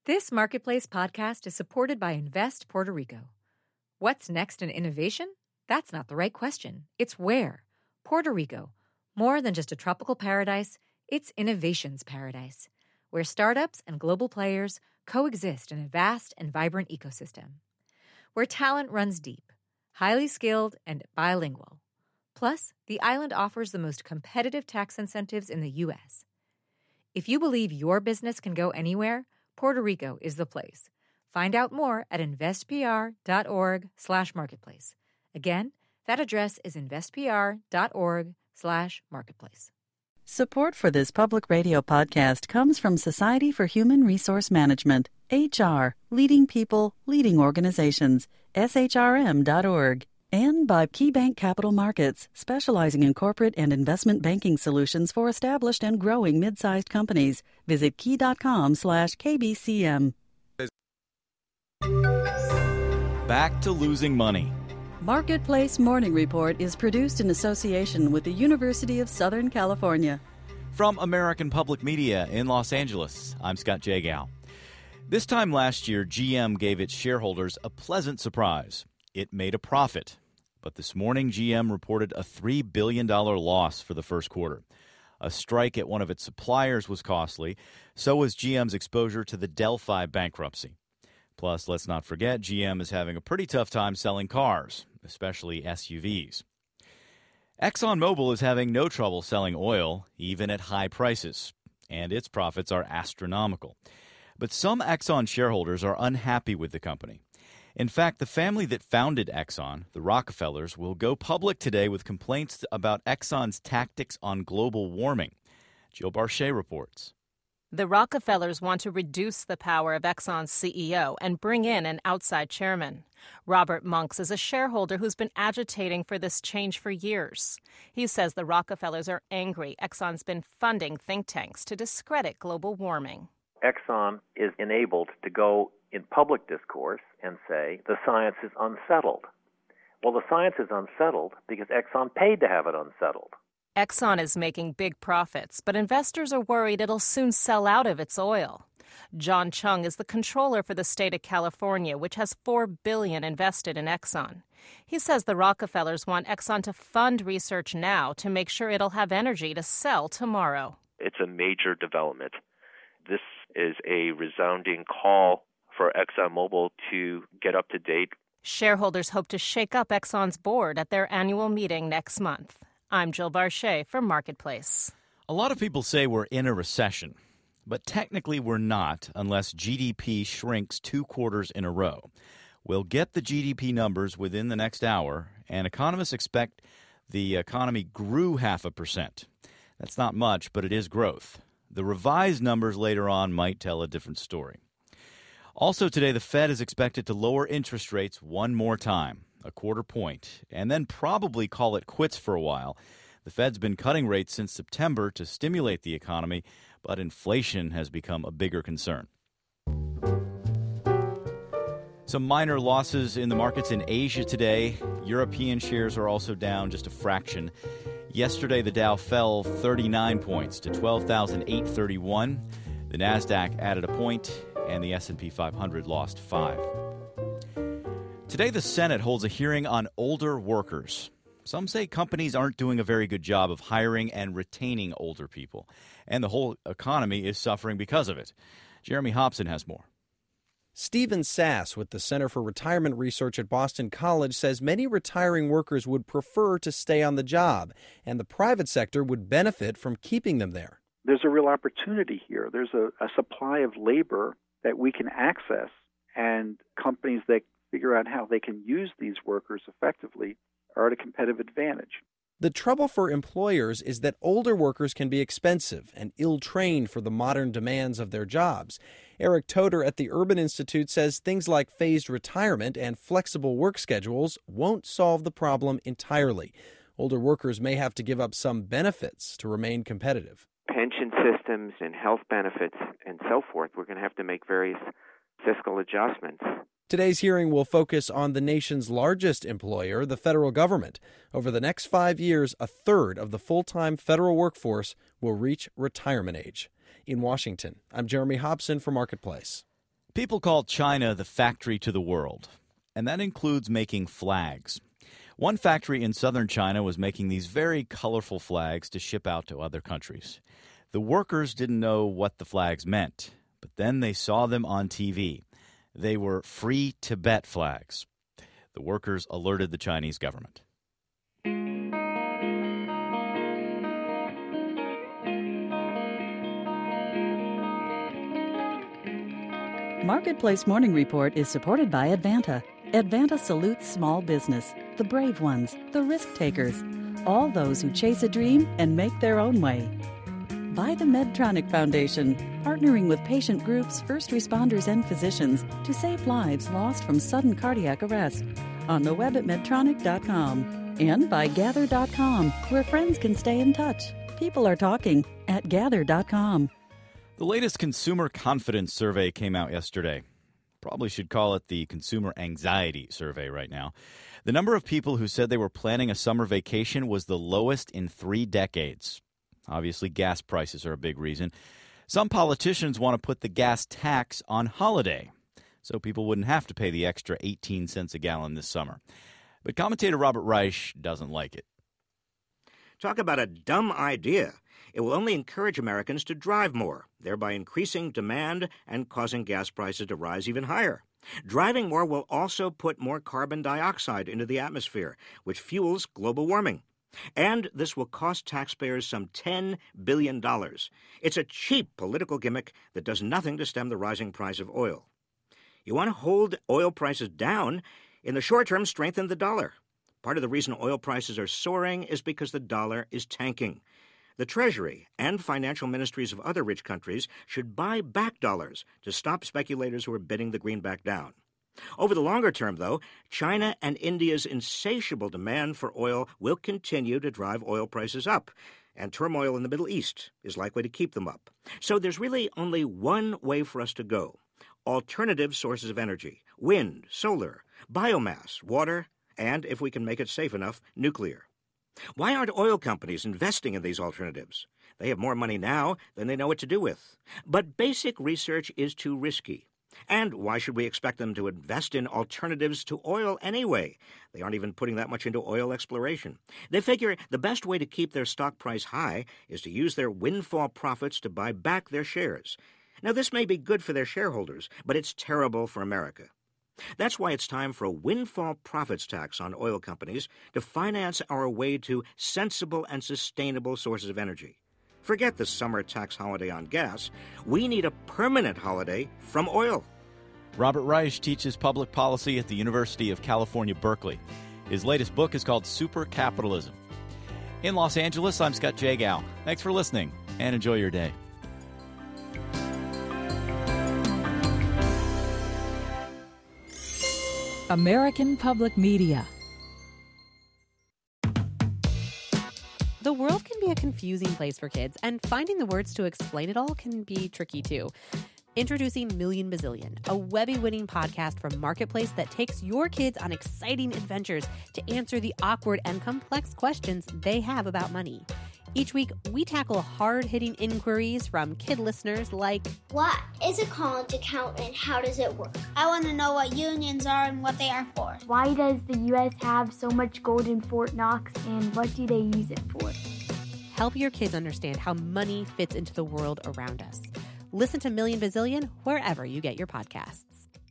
This Marketplace podcast is supported by Invest Puerto Rico. What's next in innovation? That's not the right question. It's where. Puerto Rico. More than just a tropical paradise, it's innovation's paradise, where startups and global players coexist in a vast and vibrant ecosystem. Where talent runs deep, highly skilled, and bilingual. Plus, the island offers the most competitive tax incentives in the U.S. If you believe your business can go anywhere, Puerto Rico is the place. Find out more at investpr.org/marketplace. Again, that address is investpr.org/marketplace. Support for this public radio podcast comes from Society for Human Resource Management, HR, leading people, leading organizations, shrm.org, and by KeyBank Capital Markets, specializing in corporate and investment banking solutions for established and growing mid-sized companies. Visit key.com/KBCM. Back to losing money. Marketplace Morning Report is produced in association with the University of Southern California. From American Public Media in Los Angeles, I'm Scott Jagow. This time last year, GM gave its shareholders a pleasant surprise. It made a profit. But this morning, GM reported a $3 billion loss for the first quarter. A strike at one of its suppliers was costly. So was GM's exposure to the Delphi bankruptcy. Plus, let's not forget, GM is having a pretty tough time selling cars, especially SUVs. ExxonMobil is having no trouble selling oil, even at high prices, and its profits are astronomical. But some Exxon shareholders are unhappy with the company. In fact, the family that founded Exxon, the Rockefellers, will go public today with complaints about Exxon's tactics on global warming. Jill Barchet reports. The Rockefellers want to reduce the power of Exxon's CEO and bring in an outside chairman. Robert Monks is a shareholder who's been agitating for this change for years. He says the Rockefellers are angry Exxon's been funding think tanks to discredit global warming. Exxon is enabled to go in public discourse and say the science is unsettled. Well, the science is unsettled because Exxon paid to have it unsettled. Exxon is making big profits, but investors are worried it'll soon sell out of its oil. John Chung is the controller for the state of California, which has $4 billion invested in Exxon. He says the Rockefellers want Exxon to fund research now to make sure it'll have energy to sell tomorrow. It's a major development. This is a resounding call for ExxonMobil to get up to date. Shareholders hope to shake up Exxon's board at their annual meeting next month. I'm Jill Barchet for Marketplace. A lot of people say we're in a recession, but technically we're not unless GDP shrinks 2 quarters in a row. We'll get the GDP numbers within the next hour, and economists expect the economy grew 0.5%. That's not much, but it is growth. The revised numbers later on might tell a different story. Also today, the Fed is expected to lower interest rates one more time, a 1/4 point, and then probably call it quits for a while. The Fed's been cutting rates since September to stimulate the economy, but inflation has become a bigger concern. Some minor losses in the markets in Asia today. European shares are also down just a fraction. Yesterday, the Dow fell 39 points to 12,831. The Nasdaq added a point, and the S&P 500 lost 5. Today, the Senate holds a hearing on older workers. Some say companies aren't doing a very good job of hiring and retaining older people, and the whole economy is suffering because of it. Jeremy Hobson has more. Stephen Sass with the Center for Retirement Research at Boston College says many retiring workers would prefer to stay on the job, and the private sector would benefit from keeping them there. There's a real opportunity here. There's a supply of labor that we can access, and companies that figure out how they can use these workers effectively are at a competitive advantage. The trouble for employers is that older workers can be expensive and ill-trained for the modern demands of their jobs. Eric Toder at the Urban Institute says things like phased retirement and flexible work schedules won't solve the problem entirely. Older workers may have to give up some benefits to remain competitive. Pension systems and health benefits and so forth, we're going to have to make various fiscal adjustments. Today's hearing will focus on the nation's largest employer, the federal government. Over the next 5 years, 1/3 of the full-time federal workforce will reach retirement age. In Washington, I'm Jeremy Hobson for Marketplace. People call China the factory to the world, and that includes making flags. One factory in southern China was making these very colorful flags to ship out to other countries. The workers didn't know what the flags meant, but then they saw them on TV. They were Free Tibet flags. The workers alerted the Chinese government. Marketplace Morning Report is supported by Advanta. Advanta salutes small business, the brave ones, the risk takers, all those who chase a dream and make their own way. By the Medtronic Foundation, partnering with patient groups, first responders, and physicians to save lives lost from sudden cardiac arrest. On the web at Medtronic.com. And by Gather.com, where friends can stay in touch. People are talking at Gather.com. The latest consumer confidence survey came out yesterday. Probably should call it the consumer anxiety survey right now. The number of people who said they were planning a summer vacation was the lowest in 3 decades. Obviously, gas prices are a big reason. Some politicians want to put the gas tax on holiday, so people wouldn't have to pay the extra 18 cents a gallon this summer. But commentator Robert Reich doesn't like it. Talk about a dumb idea. It will only encourage Americans to drive more, thereby increasing demand and causing gas prices to rise even higher. Driving more will also put more carbon dioxide into the atmosphere, which fuels global warming. And this will cost taxpayers some $10 billion. It's a cheap political gimmick that does nothing to stem the rising price of oil. You want to hold oil prices down? In the short term, strengthen the dollar. Part of the reason oil prices are soaring is because the dollar is tanking. The Treasury and financial ministries of other rich countries should buy back dollars to stop speculators who are bidding the greenback down. Over the longer term, though, China and India's insatiable demand for oil will continue to drive oil prices up, and turmoil in the Middle East is likely to keep them up. So there's really only one way for us to go: alternative sources of energy, wind, solar, biomass, water, and, if we can make it safe enough, nuclear. Why aren't oil companies investing in these alternatives? They have more money now than they know what to do with. But basic research is too risky. And why should we expect them to invest in alternatives to oil anyway? They aren't even putting that much into oil exploration. They figure the best way to keep their stock price high is to use their windfall profits to buy back their shares. Now, this may be good for their shareholders, but it's terrible for America. That's why it's time for a windfall profits tax on oil companies to finance our way to sensible and sustainable sources of energy. Forget the summer tax holiday on gas. We need a permanent holiday from oil. Robert Reich teaches public policy at the University of California, Berkeley. His latest book is called Super Capitalism. In Los Angeles, I'm Scott Jagow. Thanks for listening, and enjoy your day. American Public Media. The world can be a confusing place for kids, and finding the words to explain it all can be tricky too. Introducing Million Bazillion, a Webby-winning podcast from Marketplace that takes your kids on exciting adventures to answer the awkward and complex questions they have about money. Each week, we tackle hard-hitting inquiries from kid listeners like, what is a college account and how does it work? I want to know what unions are and what they are for. Why does the U.S. have so much gold in Fort Knox, and what do they use it for? Help your kids understand how money fits into the world around us. Listen to Million Bazillion wherever you get your podcasts.